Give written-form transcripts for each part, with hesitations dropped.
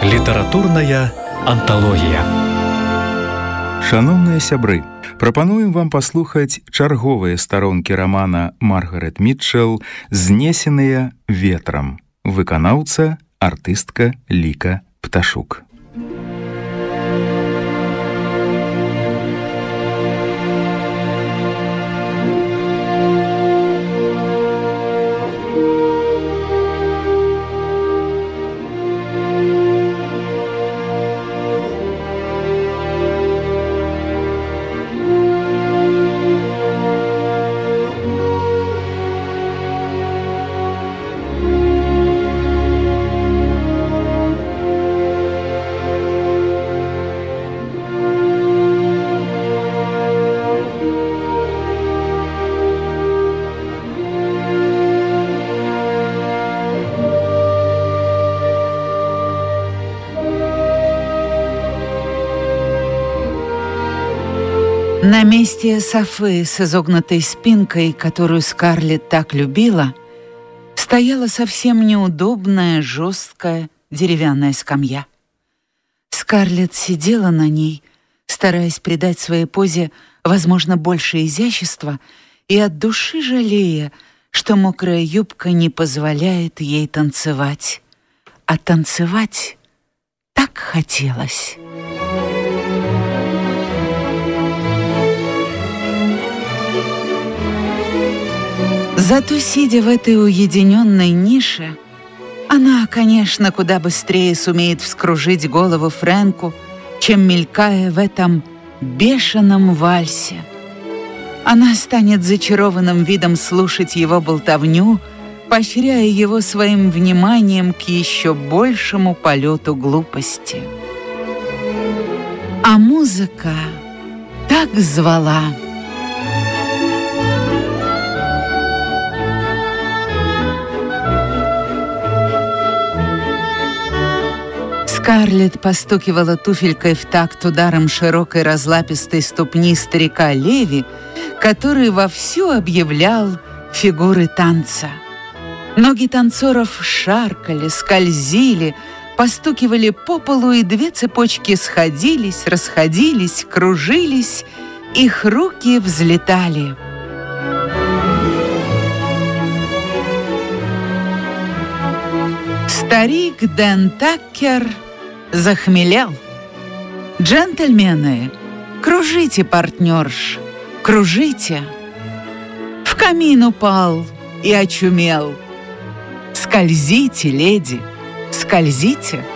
Літаратурная анталогія. Шаноўныя сябры, прапануем вам паслухаць чарговыя старонкі рамана Маргарет Мітчэл «Знесеныя ветрам». Выканаўца, артыстка Ліка Пташук. На месте софы с изогнутой спинкой, которую Скарлетт так любила, стояла совсем неудобная, жесткая деревянная скамья. Скарлетт сидела на ней, стараясь придать своей позе, возможно, больше изящества, и от души жалея, что мокрая юбка не позволяет ей танцевать. А танцевать так хотелось. Зато, сидя в этой уединенной нише, она, конечно, куда быстрее сумеет вскружить голову Фрэнку, чем мелькая в этом бешеном вальсе. Она станет зачарованным видом слушать его болтовню, поощряя его своим вниманием к еще большему полету глупости. А музыка так звала. Скарлетт постукивала туфелькой в такт ударом широкой разлапистой ступни старика Леви, который вовсю объявлял фигуры танца. Ноги танцоров шаркали, скользили, постукивали по полу, и две цепочки сходились, расходились, кружились, их руки взлетали. Старик Дэн Таккер захмелел. «Джентльмены, кружите, партнерш, кружите!» В камин упал и очумел. «Скользите, леди, скользите!»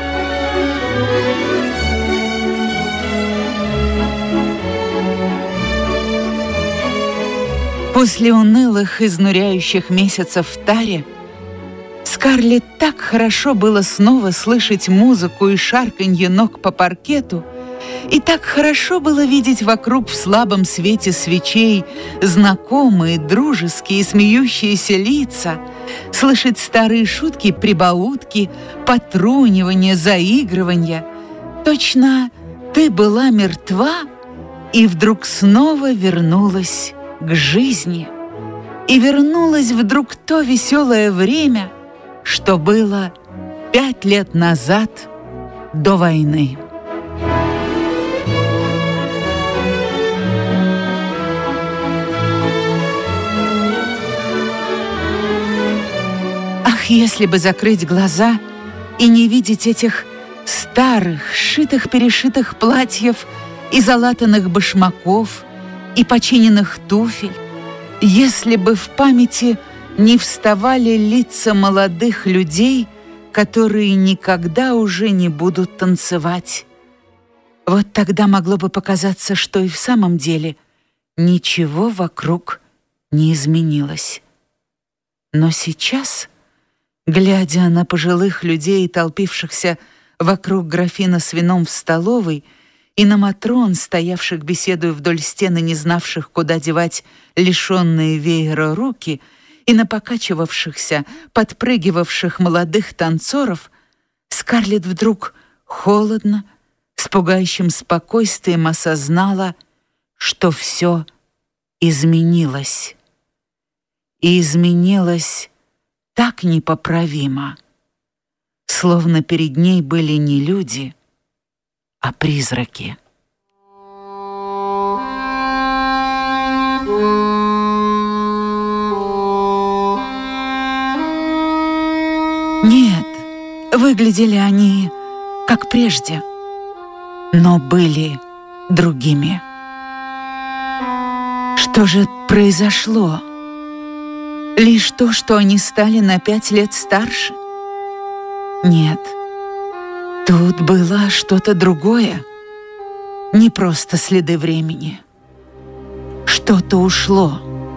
После унылых, изнуряющих месяцев в таре Скарлетт так хорошо было снова слышать музыку и шарканье ног по паркету, и так хорошо было видеть вокруг в слабом свете свечей знакомые, дружеские, смеющиеся лица, слышать старые шутки, прибаутки, потрунивания, заигрывания. Точно ты была мертва и вдруг снова вернулась к жизни. И вернулось вдруг то веселое время, что было 5 лет назад, до войны. Ах, если бы закрыть глаза и не видеть этих старых, шитых-перешитых платьев и залатанных башмаков и починенных туфель, если бы в памяти не вставали лица молодых людей, которые никогда уже не будут танцевать. Вот тогда могло бы показаться, что и в самом деле ничего вокруг не изменилось. Но сейчас, глядя на пожилых людей, толпившихся вокруг графина с вином в столовой, и на матрон, стоявших беседуя вдоль стены, не знавших, куда девать лишенные веера руки, и на покачивавшихся, подпрыгивавших молодых танцоров, Скарлетт вдруг холодно, с пугающим спокойствием осознала, что все изменилось. И изменилось так непоправимо. словно перед ней были не люди, а призраки. Нет, выглядели они как прежде, но были другими. Что же произошло? Лишь то, что они стали на 5 лет старше? Нет, тут было что-то другое, не просто следы времени. Что-то ушло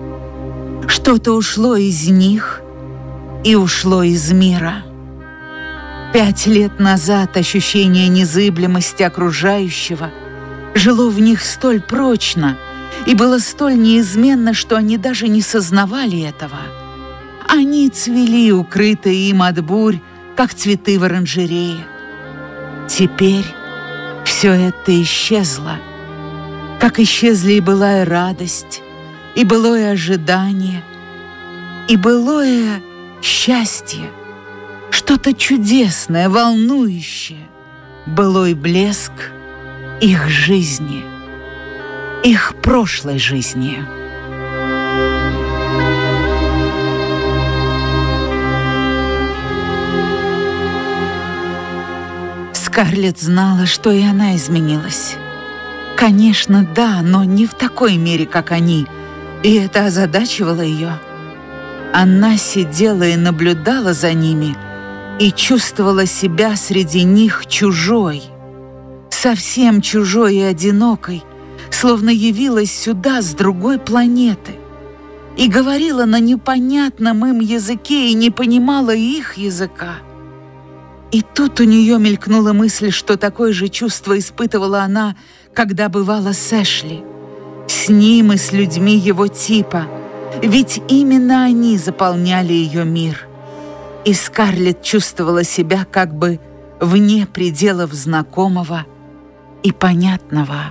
из них и ушло из мира. 5 лет назад ощущение незыблемости окружающего жило в них столь прочно и было столь неизменно, что они даже не сознавали этого. Они цвели, укрытые им от бурь, как цветы в оранжерее. Теперь все это исчезло, как исчезли и былая радость, и былое ожидание, и былое счастье, что-то чудесное, волнующее, былой блеск их жизни, их прошлой жизни. Скарлетт знала, что и она изменилась. Конечно, да, но не в такой мере, как они, и это озадачивало ее. Она сидела и наблюдала за ними и чувствовала себя среди них чужой, совсем чужой и одинокой, словно явилась сюда с другой планеты и говорила на непонятном им языке и не понимала их языка. И тут у нее мелькнула мысль, что такое же чувство испытывала она, когда бывала с Эшли, с ним и с людьми его типа, ведь именно они заполняли ее мир. И Скарлетт чувствовала себя как бы вне пределов знакомого и понятного.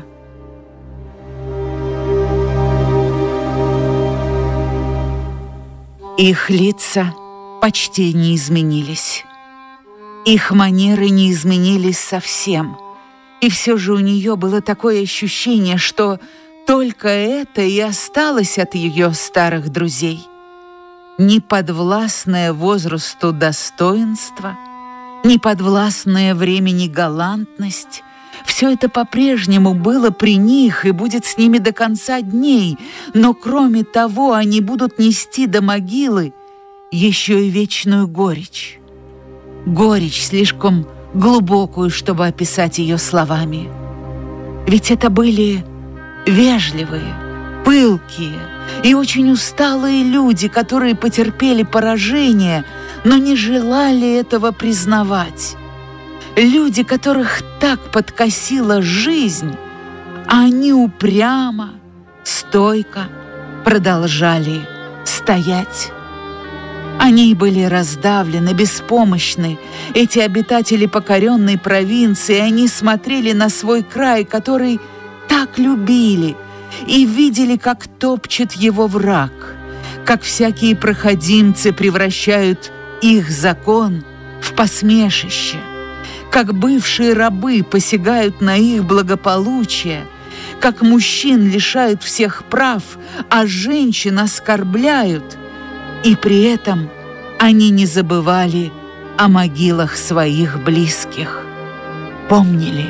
Их лица почти не изменились. Их манеры не изменились совсем. И все же у нее было такое ощущение, что только это и осталось от ее старых друзей. Неподвластное возрасту достоинство, неподвластная времени галантность — все это по-прежнему было при них и будет с ними до конца дней, но кроме того они будут нести до могилы еще и вечную горечь. Горечь слишком глубокую, чтобы описать ее словами. Ведь это были вежливые, пылкие и очень усталые люди, которые потерпели поражение, но не желали этого признавать. Люди, которых так подкосила жизнь, а они упрямо, стойко продолжали стоять. Они были раздавлены, беспомощны, эти обитатели покоренной провинции, они смотрели на свой край, который так любили, и видели, как топчет его враг, как всякие проходимцы превращают их закон в посмешище, как бывшие рабы посягают на их благополучие, как мужчин лишают всех прав, а женщин оскорбляют, и при этом они не забывали о могилах своих близких, помнили.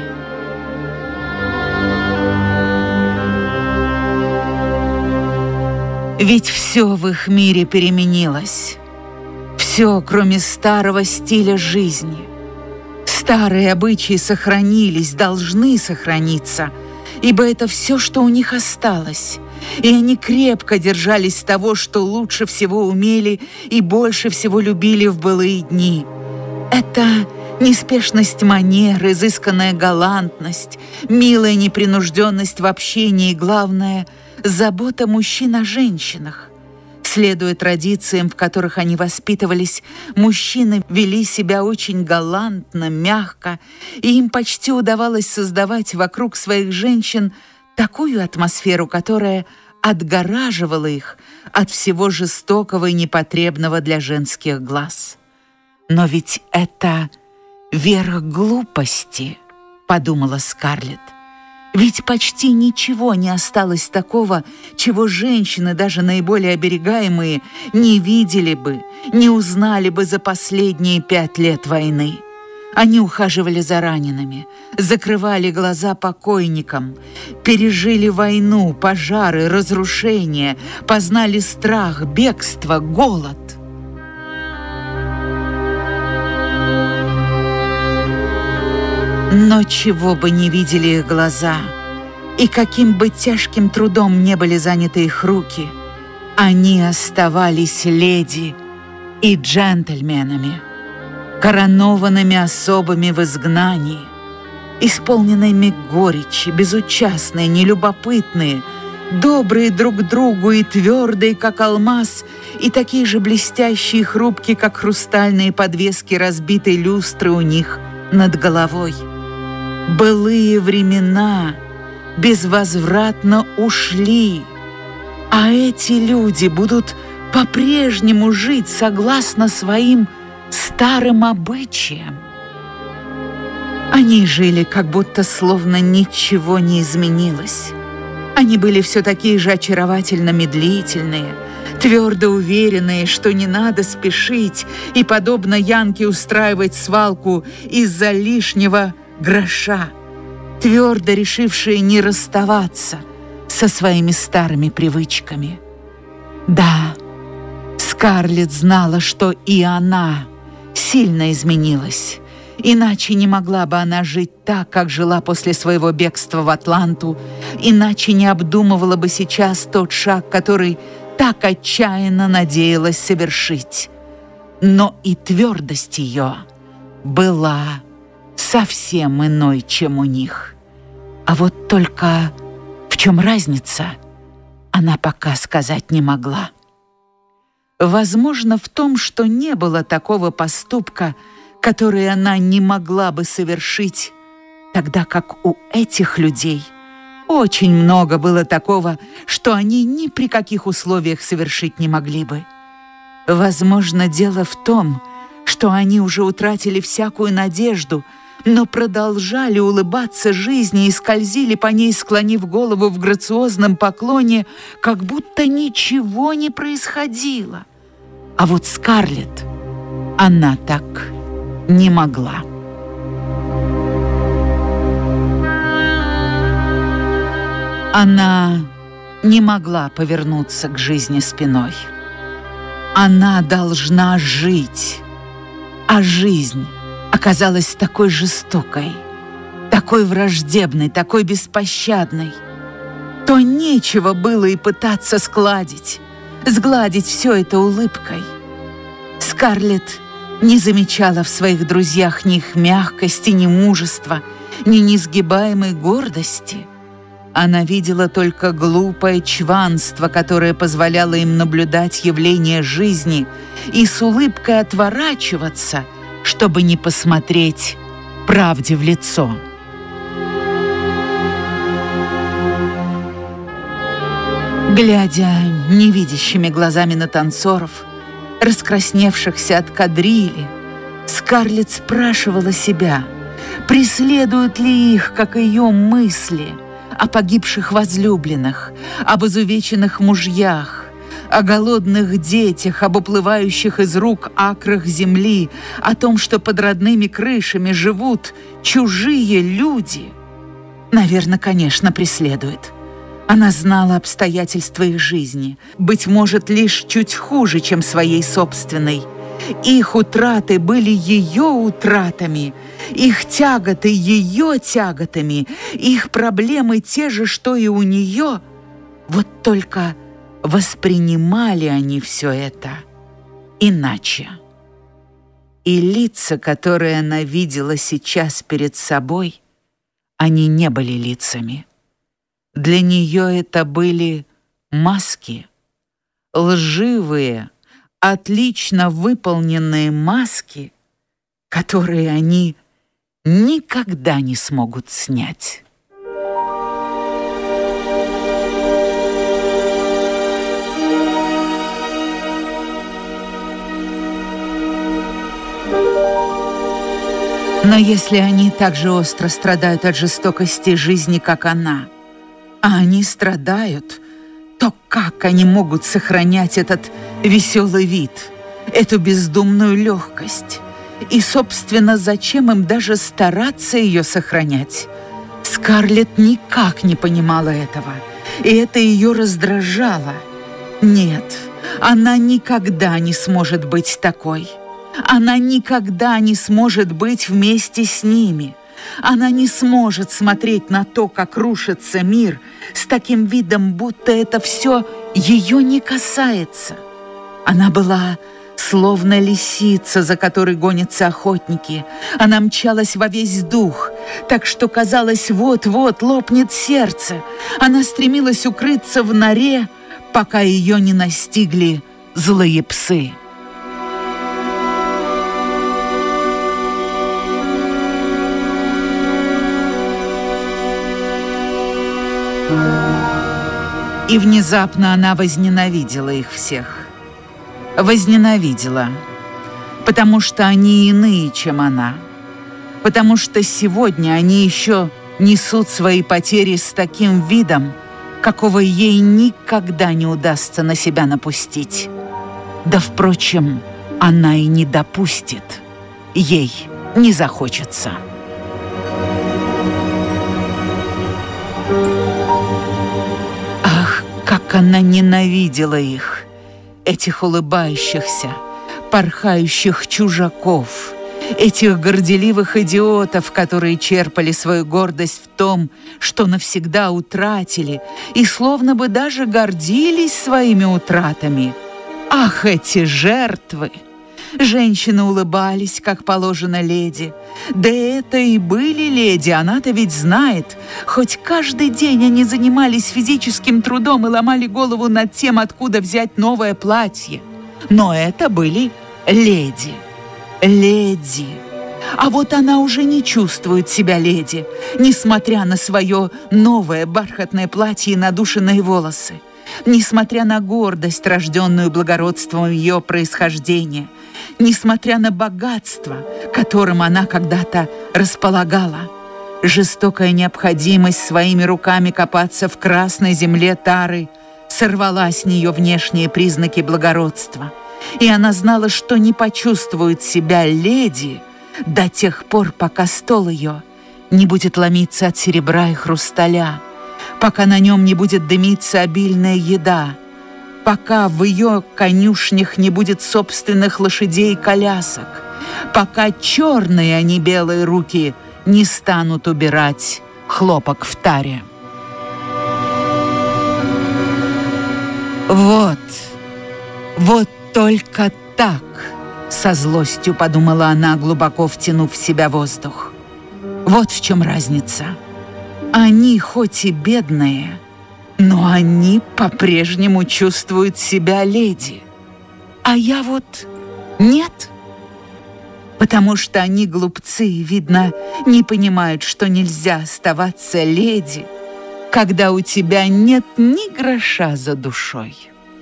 Ведь все в их мире переменилось. Все, кроме старого стиля жизни. Старые обычаи сохранились, должны сохраниться, ибо это все, что у них осталось. И они крепко держались того, что лучше всего умели и больше всего любили в былые дни. Это неспешность манер, изысканная галантность, милая непринужденность в общении и, главное, забота мужчин о женщинах. Следуя традициям, в которых они воспитывались, мужчины вели себя очень галантно, мягко, и им почти удавалось создавать вокруг своих женщин такую атмосферу, которая отгораживала их от всего жестокого и непотребного для женских глаз. Но ведь это верх глупости, подумала Скарлетт. Ведь почти ничего не осталось такого, чего женщины, даже наиболее оберегаемые, не видели бы, не узнали бы за последние 5 лет войны. Они ухаживали за ранеными, закрывали глаза покойникам, пережили войну, пожары, разрушения, познали страх, бегство, голод. Но чего бы не видели их глаза, и каким бы тяжким трудом не были заняты их руки, они оставались леди и джентльменами, коронованными особами в изгнании, исполненными горечи, безучастные, нелюбопытные, добрые друг к другу и твердые, как алмаз, и такие же блестящие и хрупкие, как хрустальные подвески разбитой люстры у них над головой. Былые времена безвозвратно ушли, а эти люди будут по-прежнему жить согласно своим старым обычаям. Они жили, как будто словно ничего не изменилось. Они были все такие же очаровательно медлительные, твердо уверенные, что не надо спешить и, подобно Янке, устраивать свалку из-за лишнего гроша, твердо решившие не расставаться со своими старыми привычками. Да, Скарлетт знала, что и она сильно изменилась. Иначе не могла бы она жить так, как жила после своего бегства в Атланту, иначе не обдумывала бы сейчас тот шаг, который так отчаянно надеялась совершить. Но и твердость ее была совсем иной, чем у них. А вот только в чем разница, она пока сказать не могла. Возможно, в том, что не было такого поступка, который она не могла бы совершить, тогда как у этих людей очень много было такого, что они ни при каких условиях совершить не могли бы. Возможно, дело в том, что они уже утратили всякую надежду, но продолжали улыбаться жизни и скользили по ней, склонив голову в грациозном поклоне, как будто ничего не происходило. А вот Скарлетт, она так не могла. Она не могла повернуться к жизни спиной. Она должна жить, а жизнь оказалась такой жестокой, такой враждебной, такой беспощадной, то нечего было и пытаться сгладить все это улыбкой. Скарлетт не замечала в своих друзьях ни их мягкости, ни мужества, ни несгибаемой гордости. Она видела только глупое чванство, которое позволяло им наблюдать явление жизни и с улыбкой отворачиваться, чтобы не посмотреть правде в лицо. Глядя невидящими глазами на танцоров, раскрасневшихся от кадрили, Скарлетт спрашивала себя, преследуют ли их, как ее, мысли о погибших возлюбленных, об изувеченных мужьях, о голодных детях, об уплывающих из рук акрах земли, о том, что под родными крышами живут чужие люди. Наверное, конечно, преследует. Она знала обстоятельства их жизни, быть может, лишь чуть хуже, чем своей собственной. Их утраты были ее утратами, их тяготы ее тяготами, их проблемы те же, что и у нее. Вот только воспринимали они все это иначе. И лица, которые она видела сейчас перед собой, они не были лицами. Для нее это были маски, лживые, отлично выполненные маски, которые они никогда не смогут снять. Но если они так же остро страдают от жестокости жизни, как она, а они страдают, то как они могут сохранять этот веселый вид, эту бездумную легкость? И, собственно, зачем им даже стараться ее сохранять? Скарлетт никак не понимала этого, и это ее раздражало. Нет, она никогда не сможет быть такой. Она никогда не сможет быть вместе с ними. Она не сможет смотреть на то, как рушится мир, с таким видом, будто это все ее не касается. Она была словно лисица, за которой гонятся охотники. Она мчалась во весь дух, так что, казалось, вот-вот лопнет сердце. Она стремилась укрыться в норе, пока ее не настигли злые псы. И внезапно она возненавидела их всех. Возненавидела, потому что они иные, чем она. Потому что сегодня они еще несут свои потери с таким видом, какого ей никогда не удастся на себя напустить. Да, впрочем, она и не допустит. Ей не захочется. Ах, как она ненавидела их, этих улыбающихся, порхающих чужаков, этих горделивых идиотов, которые черпали свою гордость в том, что навсегда утратили, и словно бы даже гордились своими утратами. Ах, эти жертвы! Женщины улыбались, как положено леди. Да это и были леди, она-то ведь знает. Хоть каждый день они занимались физическим трудом и ломали голову над тем, откуда взять новое платье. Но это были леди. Леди. А вот она уже не чувствует себя леди, несмотря на свое новое бархатное платье и надушенные волосы, несмотря на гордость, рожденную благородством ее происхождения, несмотря на богатство, которым она когда-то располагала. Жестокая необходимость своими руками копаться в красной земле тары сорвала с нее внешние признаки благородства, и она знала, что не почувствует себя леди до тех пор, пока стол ее не будет ломиться от серебра и хрусталя, пока на нем не будет дымиться обильная еда, пока в ее конюшнях не будет собственных лошадей и колясок, пока черные, а не белые руки не станут убирать хлопок в таре. Вот только так, со злостью подумала она, глубоко втянув в себя воздух. Вот в чем разница. Они хоть и бедные, но они по-прежнему чувствуют себя леди. А я вот нет. Потому что они глупцы, видно, не понимают, что нельзя оставаться леди, когда у тебя нет ни гроша за душой.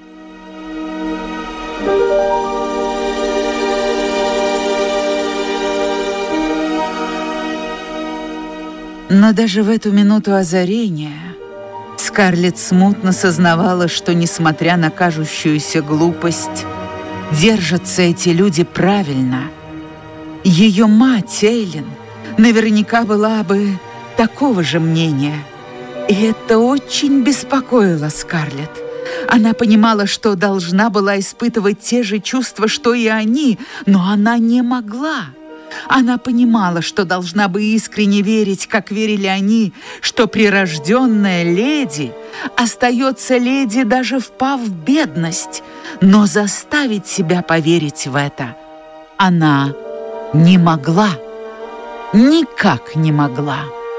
Но даже в эту минуту озарения Скарлетт смутно сознавала, что, несмотря на кажущуюся глупость, держатся эти люди правильно. Ее мать, Эйлин, наверняка была бы такого же мнения. И это очень беспокоило Скарлетт. Она понимала, что должна была испытывать те же чувства, что и они, но она не могла. Она понимала, что должна бы искренне верить, как верили они, что прирожденная леди остается леди, даже впав в бедность, но заставить себя поверить в это она не могла, никак не могла.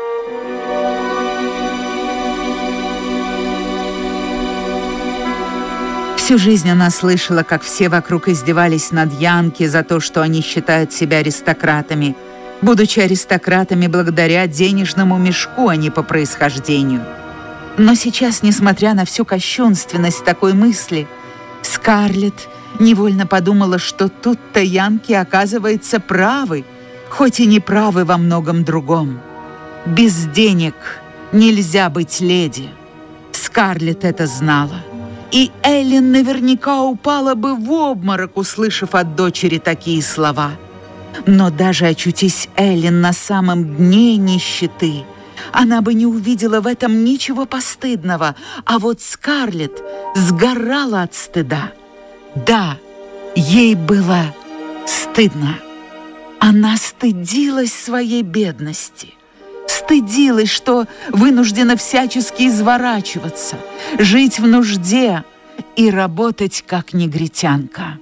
Всю жизнь она слышала, как все вокруг издевались над янки за то, что они считают себя аристократами, будучи аристократами благодаря денежному мешку, а не по происхождению. Но сейчас, несмотря на всю кощунственность такой мысли, Скарлетт невольно подумала, что тут-то янки, оказывается, правы, хоть и не правы во многом другом. Без денег нельзя быть леди. Скарлетт это знала. И Эллен наверняка упала бы в обморок, услышав от дочери такие слова. Но даже очутись Эллен на самом дне нищеты, она бы не увидела в этом ничего постыдного, а вот Скарлетт сгорала от стыда. Да, ей было стыдно. Она стыдилась своей бедности. Стыдилась, что вынуждена всячески изворачиваться, жить в нужде и работать как негритянка.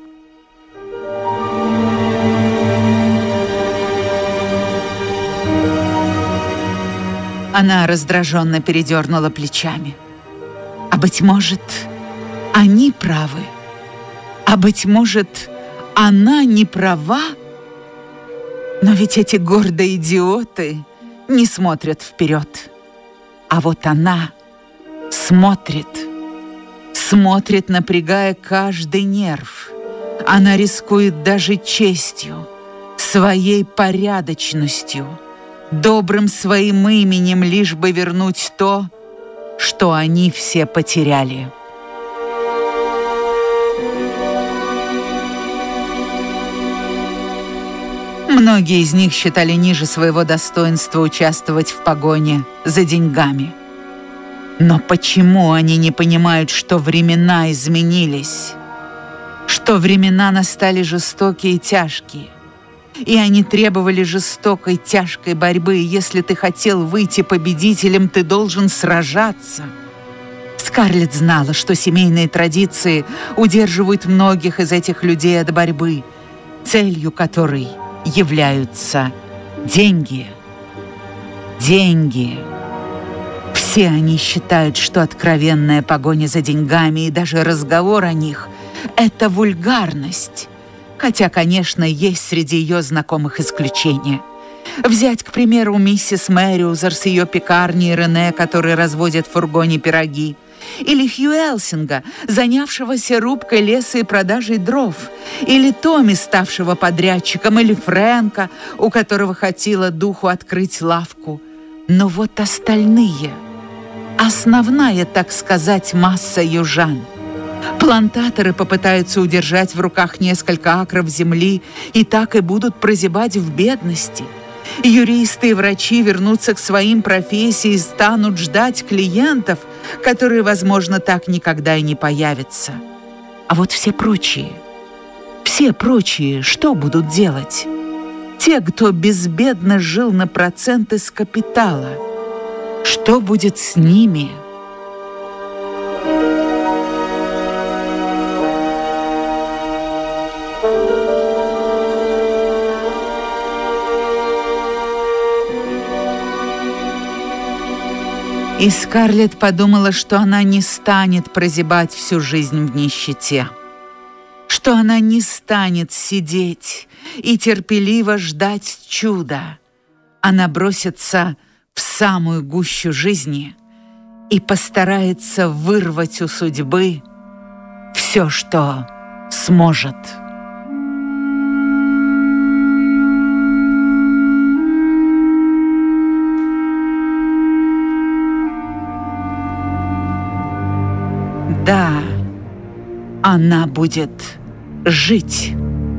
Она раздраженно передернула плечами. А быть может, они правы. А быть может, она не права. Но ведь эти гордые идиоты не смотрят вперед. А вот она смотрит, напрягая каждый нерв. Она рискует даже честью, своей порядочностью, добрым своим именем, лишь бы вернуть то, что они все потеряли. Многие из них считали ниже своего достоинства участвовать в погоне за деньгами. Но почему они не понимают, что времена изменились? Что времена настали жестокие и тяжкие? И они требовали жестокой, тяжкой борьбы. И если ты хотел выйти победителем, ты должен сражаться. Скарлетт знала, что семейные традиции удерживают многих из этих людей от борьбы, целью которой являются деньги. Деньги. Все они считают, что откровенная погоня за деньгами и даже разговор о них – это вульгарность. Хотя, конечно, есть среди ее знакомых исключения. Взять, к примеру, миссис Мэриузер с ее пекарней, Рене, который разводит в фургоне пироги. Или Хью Элсинга, занявшегося рубкой леса и продажей дров. Или Томми, ставшего подрядчиком. Или Фрэнка, у которого хватило духу открыть лавку. Но вот остальные, основная, так сказать, масса южан. Плантаторы попытаются удержать в руках несколько акров земли и так и будут прозябать в бедности. Юристы и врачи вернутся к своим профессиям и станут ждать клиентов, которые, возможно, так никогда и не появятся. А вот все прочие, что будут делать? Те, кто безбедно жил на проценты с капитала. Что будет с ними? И Скарлетт подумала, что она не станет прозябать всю жизнь в нищете, что она не станет сидеть и терпеливо ждать чуда. Она бросится в самую гущу жизни и постарается вырвать у судьбы все, что сможет. Да, она будет жить.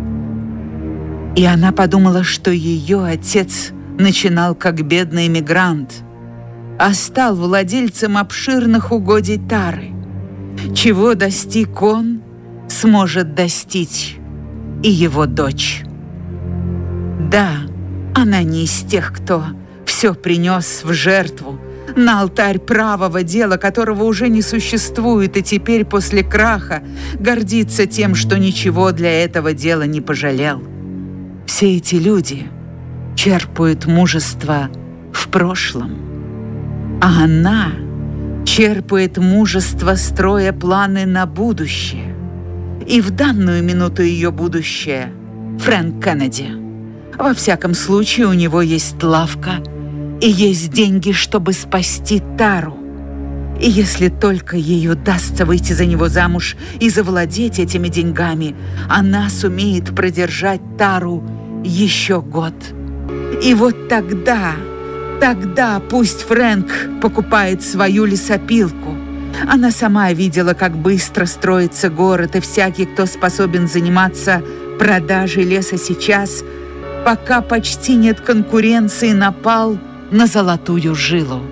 И она подумала, что ее отец начинал как бедный эмигрант, а стал владельцем обширных угодий тары. Чего достиг он, сможет достичь и его дочь. Да, она не из тех, кто все принес в жертву, на алтарь правого дела, которого уже не существует, и теперь после краха гордится тем, что ничего для этого дела не пожалел. Все эти люди черпают мужество в прошлом, а она черпает мужество, строя планы на будущее. И в данную минуту ее будущее — Фрэнк Кеннеди. Во всяком случае, у него есть лавка и есть деньги, чтобы спасти Тару. И если только ей удастся выйти за него замуж и завладеть этими деньгами, она сумеет продержать Тару еще год И вот тогда пусть Фрэнк покупает свою лесопилку. Она сама видела, как быстро строится город, и всякий, кто способен заниматься продажей леса сейчас, пока почти нет конкуренции, напал на золотую жилу.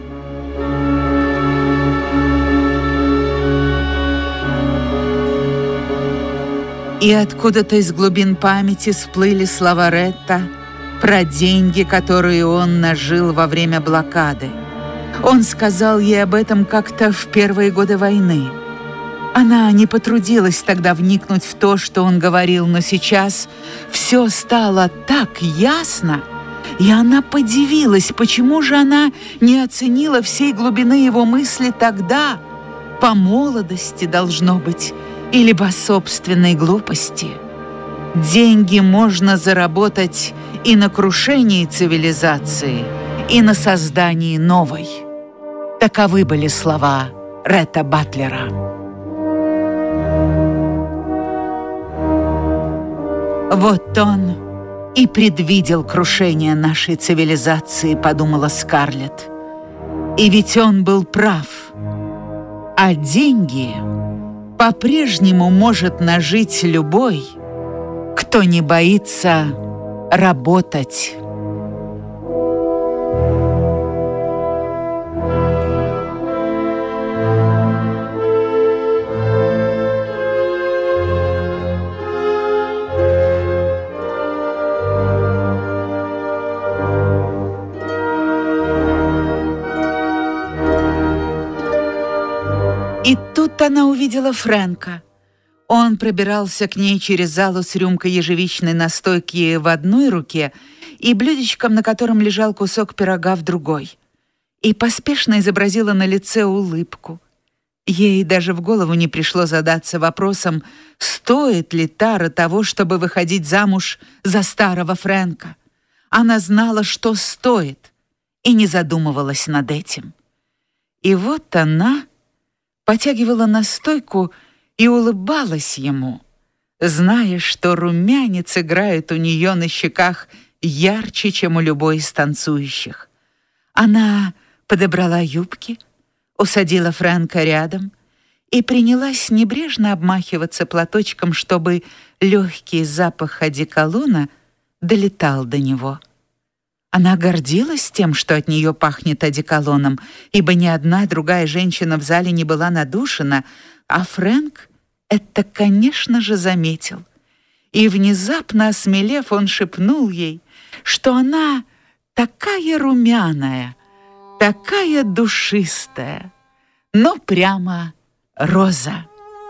И откуда-то из глубин памяти всплыли слова Ретта про деньги, которые он нажил во время блокады. Он сказал ей об этом как-то в первые годы войны. Она не потрудилась тогда вникнуть в то, что он говорил, но сейчас все стало так ясно, и она подивилась, почему же она не оценила всей глубины его мысли тогда, по молодости, должно быть, или по собственной глупости. Деньги можно заработать и на крушении цивилизации, и на создании новой. Таковы были слова Ретта Батлера. «Вот он и предвидел крушение нашей цивилизации», — подумала Скарлетт. «И ведь он был прав. А деньги по-прежнему может нажить любой, кто не боится работать». И тут она увидела Фрэнка. Он пробирался к ней через залу с рюмкой ежевичной настойки в одной руке и блюдечком, на котором лежал кусок пирога, в другой. И поспешно изобразила на лице улыбку. Ей даже в голову не пришло задаться вопросом, стоит ли Тара того, чтобы выходить замуж за старого Фрэнка. Она знала, что стоит, и не задумывалась над этим. И вот она потягивала настойку и улыбалась ему, зная, что румянец играет у нее на щеках ярче, чем у любой из танцующих. Она подобрала юбки, усадила Фрэнка рядом и принялась небрежно обмахиваться платочком, чтобы легкий запах одеколона долетал до него. Она гордилась тем, что от нее пахнет одеколоном, ибо ни одна другая женщина в зале не была надушена, а Фрэнк это, конечно же, заметил. И внезапно осмелев, он шепнул ей, что она такая румяная, такая душистая, но прямо роза.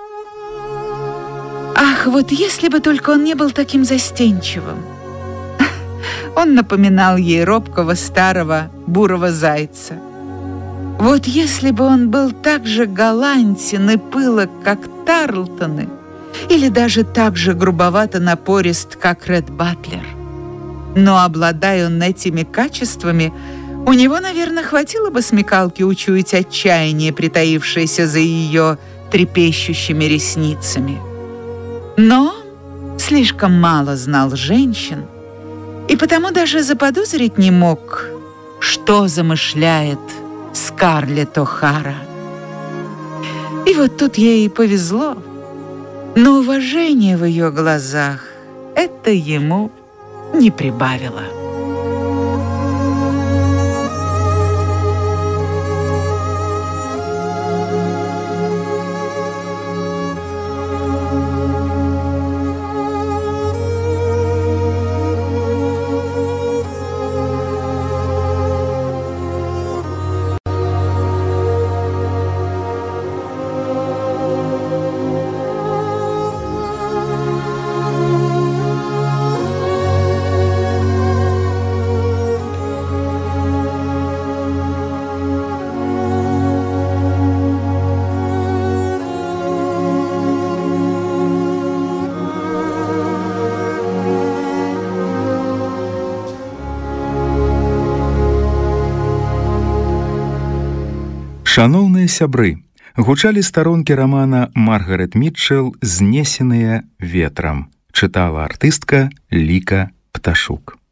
Ах, вот если бы только он не был таким застенчивым. Он напоминал ей робкого старого бурого зайца. Вот если бы он был так же галантен и пылок, как Тарлтоны, или даже так же грубовато напорист, как Ред Батлер. Но, обладая он этими качествами, у него, наверное, хватило бы смекалки учуять отчаяние, притаившееся за ее трепещущими ресницами. Но он слишком мало знал женщин, и потому даже заподозрить не мог, что замышляет Скарлетт О'Хара. И вот тут ей повезло, но уважение в ее глазах это ему не прибавило. Шаноўныя сябры, гучалі старонкі рамана Маргарэт Мітчэл «Знесеныя ветрам». Чытала артыстка Ліка Пташук.